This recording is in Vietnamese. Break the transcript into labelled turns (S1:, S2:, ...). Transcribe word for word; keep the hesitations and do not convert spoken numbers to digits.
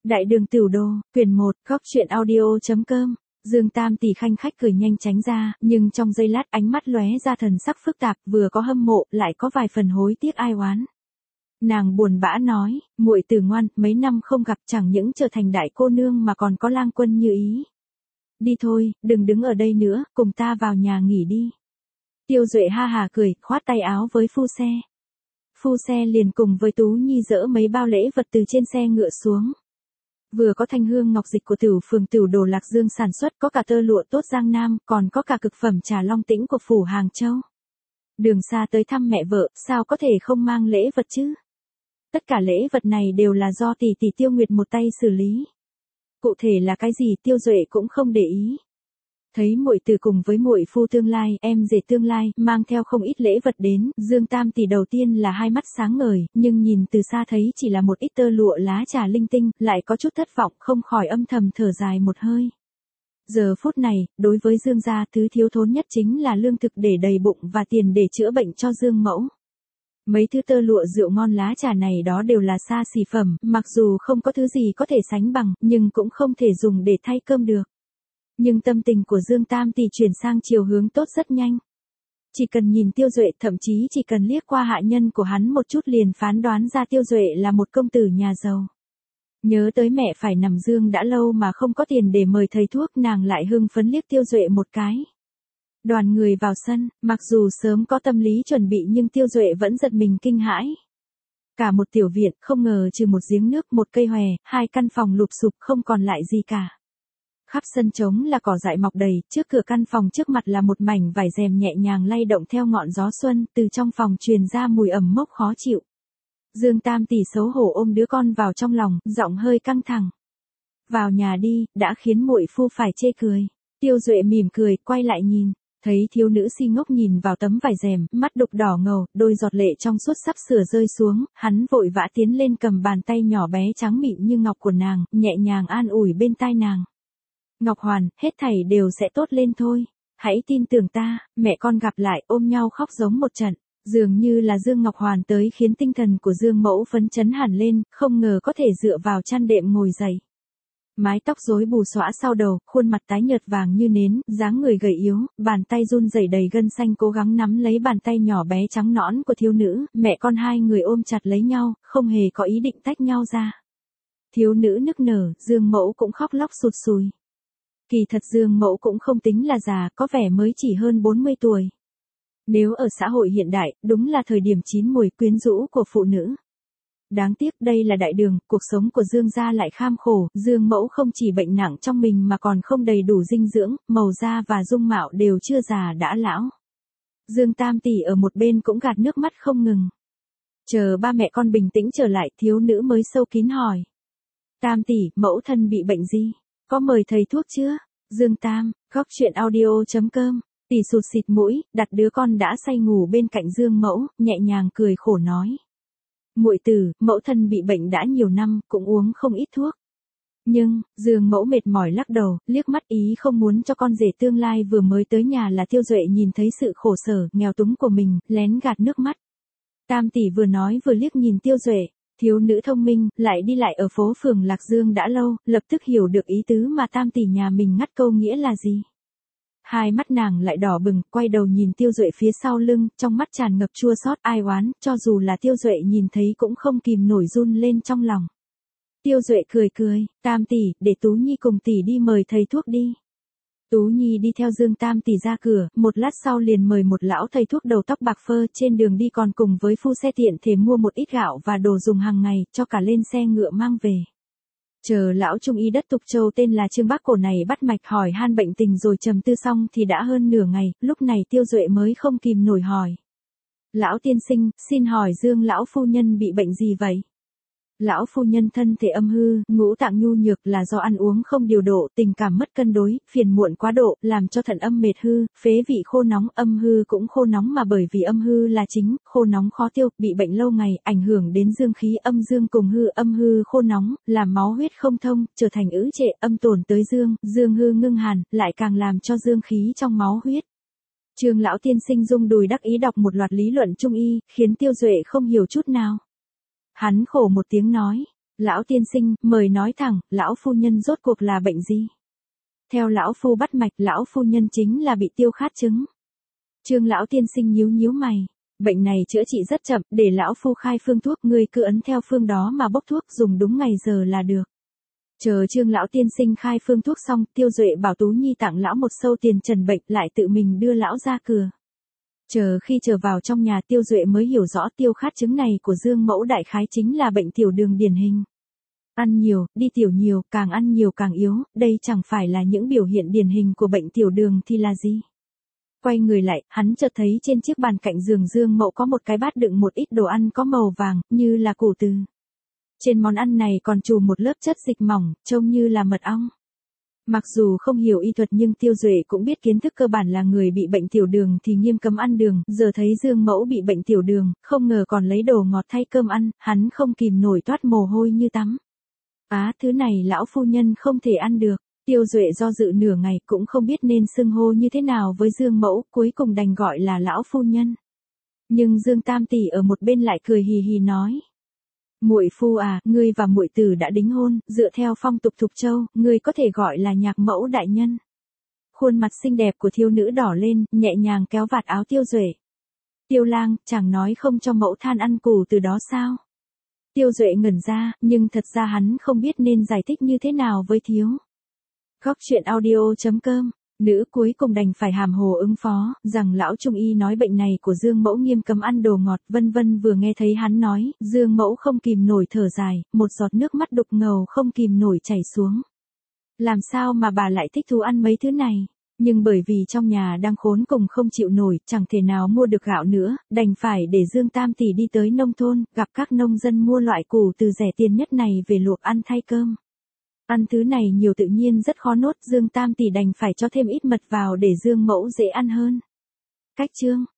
S1: Đại đường Tửu Đô, quyển một, góc truyện audio.com. Dương Tam Tỷ khanh khách cười nhanh tránh ra, nhưng trong giây lát ánh mắt lóe ra thần sắc phức tạp, vừa có hâm mộ, lại có vài phần hối tiếc ai oán. Nàng buồn bã nói, muội tử ngoan, mấy năm không gặp chẳng những trở thành đại cô nương mà còn có lang quân như ý. Đi thôi, đừng đứng ở đây nữa, cùng ta vào nhà nghỉ đi. Tiêu Duệ ha hà cười, khoát tay áo với phu xe. Phu xe liền cùng với Tú Nhi dỡ mấy bao lễ vật từ trên xe ngựa xuống. Vừa có thanh hương ngọc dịch của Tửu phường Tửu Đồ Lạc Dương sản xuất, có cả tơ lụa tốt Giang Nam, còn có cả cực phẩm trà Long Tĩnh của phủ Hàng Châu. Đường xa tới thăm mẹ vợ, sao có thể không mang lễ vật chứ? Tất cả lễ vật này đều là do tỷ tỷ Tiêu Nguyệt một tay xử lý. Cụ thể là cái gì Tiêu Duệ cũng không để ý. Thấy muội tử cùng với muội phu tương lai, em rể tương lai, mang theo không ít lễ vật đến, Dương Tam Tỷ đầu tiên là hai mắt sáng ngời, nhưng nhìn từ xa thấy chỉ là một ít tơ lụa lá trà linh tinh, lại có chút thất vọng, không khỏi âm thầm thở dài một hơi. Giờ phút này, đối với Dương gia, thứ thiếu thốn nhất chính là lương thực để đầy bụng và tiền để chữa bệnh cho Dương mẫu. Mấy thứ tơ lụa rượu ngon lá trà này đó đều là xa xỉ phẩm, mặc dù không có thứ gì có thể sánh bằng, nhưng cũng không thể dùng để thay cơm được. Nhưng tâm tình của Dương Tam Tỷ chuyển sang chiều hướng tốt rất nhanh. Chỉ cần nhìn Tiêu Duệ, thậm chí chỉ cần liếc qua hạ nhân của hắn một chút liền phán đoán ra Tiêu Duệ là một công tử nhà giàu. Nhớ tới mẹ phải nằm dương đã lâu mà không có tiền để mời thầy thuốc, nàng lại hưng phấn liếc Tiêu Duệ một cái. Đoàn người vào sân, mặc dù sớm có tâm lý chuẩn bị nhưng Tiêu Duệ vẫn giật mình kinh hãi. Cả một tiểu viện, không ngờ trừ một giếng nước, một cây hòe, hai căn phòng lụp xụp không còn lại gì cả. Khắp sân trống là cỏ dại mọc đầy, trước cửa căn phòng trước mặt là một mảnh vải rèm nhẹ nhàng lay động theo ngọn gió xuân, từ trong phòng truyền ra mùi ẩm mốc khó chịu. Dương Tam Tỷ xấu hổ ôm đứa con vào trong lòng, giọng hơi căng thẳng. Vào nhà đi, đã khiến muội phu phải chê cười. Tiêu Duệ mỉm cười, quay lại nhìn, thấy thiếu nữ si ngốc nhìn vào tấm vải rèm, mắt đục đỏ ngầu, đôi giọt lệ trong suốt sắp sửa rơi xuống, hắn vội vã tiến lên cầm bàn tay nhỏ bé trắng mịn như ngọc của nàng, nhẹ nhàng an ủi bên tai nàng. Ngọc Hoàn, hết thảy đều sẽ tốt lên thôi. Hãy tin tưởng ta. Mẹ con gặp lại ôm nhau khóc giống một trận. Dường như là Dương Ngọc Hoàn tới khiến tinh thần của Dương mẫu phấn chấn hẳn lên, không ngờ có thể dựa vào chăn đệm ngồi dậy. Mái tóc rối bù xõa sau đầu, khuôn mặt tái nhợt vàng như nến, dáng người gầy yếu, bàn tay run rẩy đầy gân xanh cố gắng nắm lấy bàn tay nhỏ bé trắng nõn của thiếu nữ, mẹ con hai người ôm chặt lấy nhau, không hề có ý định tách nhau ra. Thiếu nữ nức nở, Dương mẫu cũng khóc lóc sụt sùi. Kỳ thật Dương mẫu cũng không tính là già, có vẻ mới chỉ hơn bốn mươi tuổi. Nếu ở xã hội hiện đại, đúng là thời điểm chín mùi quyến rũ của phụ nữ. Đáng tiếc đây là đại đường, cuộc sống của Dương gia lại kham khổ, Dương mẫu không chỉ bệnh nặng trong mình mà còn không đầy đủ dinh dưỡng, màu da và dung mạo đều chưa già đã lão. Dương Tam Tỷ ở một bên cũng gạt nước mắt không ngừng. Chờ ba mẹ con bình tĩnh trở lại, thiếu nữ mới sâu kín hỏi. Tam Tỷ, mẫu thân bị bệnh gì? Có mời thầy thuốc chưa? Dương Tam, góc truyện audio.com. Tỷ sụt xịt mũi, đặt đứa con đã say ngủ bên cạnh Dương mẫu, nhẹ nhàng cười khổ nói. Muội tử, mẫu thân bị bệnh đã nhiều năm, cũng uống không ít thuốc. Nhưng, Dương mẫu mệt mỏi lắc đầu, liếc mắt ý không muốn cho con rể tương lai vừa mới tới nhà là Tiêu Duệ nhìn thấy sự khổ sở, nghèo túng của mình, lén gạt nước mắt. Tam Tỷ vừa nói vừa liếc nhìn Tiêu Duệ. Thiếu nữ thông minh, lại đi lại ở phố phường Lạc Dương đã lâu, lập tức hiểu được ý tứ mà Tam Tỷ nhà mình ngắt câu nghĩa là gì. Hai mắt nàng lại đỏ bừng, quay đầu nhìn Tiêu Duệ phía sau lưng, trong mắt tràn ngập chua xót ai oán, cho dù là Tiêu Duệ nhìn thấy cũng không kìm nổi run lên trong lòng. Tiêu Duệ cười cười, Tam Tỷ, để Tú Nhi cùng Tỷ đi mời thầy thuốc đi. Tú Nhi đi theo Dương Tam Tỷ ra cửa, một lát sau liền mời một lão thầy thuốc đầu tóc bạc phơ, trên đường đi còn cùng với phu xe tiện thể mua một ít gạo và đồ dùng hàng ngày, cho cả lên xe ngựa mang về. Chờ lão trung y đất Tục Châu tên là Trương Bác Cổ này bắt mạch hỏi han bệnh tình rồi trầm tư xong thì đã hơn nửa ngày, lúc này Tiêu Duệ mới không kìm nổi hỏi. Lão tiên sinh, xin hỏi Dương lão phu nhân bị bệnh gì vậy? Lão phu nhân thân thể âm hư, ngũ tạng nhu nhược là do ăn uống không điều độ, tình cảm mất cân đối, phiền muộn quá độ, làm cho thận âm mệt hư, phế vị khô nóng, âm hư cũng khô nóng mà bởi vì âm hư là chính, khô nóng khó tiêu, bị bệnh lâu ngày, ảnh hưởng đến dương khí âm dương cùng hư, âm hư khô nóng, làm máu huyết không thông, trở thành ứ trệ, âm tổn tới dương, dương hư ngưng hàn, lại càng làm cho dương khí trong máu huyết. Trương lão tiên sinh rung đùi đắc ý đọc một loạt lý luận trung y, khiến Tiêu Duệ không hiểu chút nào. Hắn khổ một tiếng nói, Lão tiên sinh, mời nói thẳng, lão phu nhân rốt cuộc là bệnh gì? Theo lão phu bắt mạch, lão phu nhân chính là bị tiêu khát chứng. Trương lão tiên sinh nhíu nhíu mày. Bệnh này chữa trị rất chậm, để lão phu khai phương thuốc, ngươi cứ ấn theo phương đó mà bốc thuốc, dùng đúng ngày giờ là được. Chờ Trương lão tiên sinh khai phương thuốc xong, Tiêu Duệ bảo Tú Nhi tặng lão một sâu tiền trần bệnh, lại tự mình đưa lão ra cửa. Chờ khi trở vào trong nhà, Tiêu Duệ mới hiểu rõ tiêu khát chứng này của Dương Mẫu đại khái chính là bệnh tiểu đường điển hình. Ăn nhiều, đi tiểu nhiều, càng ăn nhiều càng yếu, đây chẳng phải là những biểu hiện điển hình của bệnh tiểu đường thì là gì? Quay người lại, hắn chợt thấy trên chiếc bàn cạnh giường Dương Mẫu có một cái bát đựng một ít đồ ăn có màu vàng, như là củ từ. Trên món ăn này còn trùm một lớp chất dịch mỏng, trông như là mật ong. Mặc dù không hiểu y thuật nhưng Tiêu Duệ cũng biết kiến thức cơ bản là người bị bệnh tiểu đường thì nghiêm cấm ăn đường, giờ thấy Dương Mẫu bị bệnh tiểu đường, không ngờ còn lấy đồ ngọt thay cơm ăn, hắn không kìm nổi toát mồ hôi như tắm. Á, thứ này lão phu nhân không thể ăn được. Tiêu Duệ do dự nửa ngày cũng không biết nên xưng hô như thế nào với Dương Mẫu, cuối cùng đành gọi là lão phu nhân. Nhưng Dương Tam tỷ ở một bên lại cười hì hì nói: "Muội phu à, ngươi và muội tử đã đính hôn, dựa theo phong tục Thục Châu, ngươi có thể gọi là nhạc mẫu đại nhân." Khuôn mặt xinh đẹp của thiếu nữ đỏ lên, nhẹ nhàng kéo vạt áo Tiêu Duệ. "Tiêu lang, chẳng nói không cho mẫu than ăn củ từ đó sao?" Tiêu Duệ ngẩn ra, nhưng thật ra hắn không biết nên giải thích như thế nào với thiếu. Góc truyện audio chấm com, nữ cuối cùng đành phải hàm hồ ứng phó, rằng lão trung y nói bệnh này của Dương Mẫu nghiêm cấm ăn đồ ngọt, vân vân. Vừa nghe thấy hắn nói, Dương Mẫu không kìm nổi thở dài, một giọt nước mắt đục ngầu không kìm nổi chảy xuống. Làm sao mà bà lại thích thú ăn mấy thứ này? Nhưng bởi vì trong nhà đang khốn cùng không chịu nổi, chẳng thể nào mua được gạo nữa, đành phải để Dương Tam tỷ đi tới nông thôn, gặp các nông dân mua loại củ từ rẻ tiền nhất này về luộc ăn thay cơm. Ăn thứ này nhiều tự nhiên rất khó nuốt, Dương Tam tỷ đành phải cho thêm ít mật vào để Dương Mẫu dễ ăn hơn. Cách chương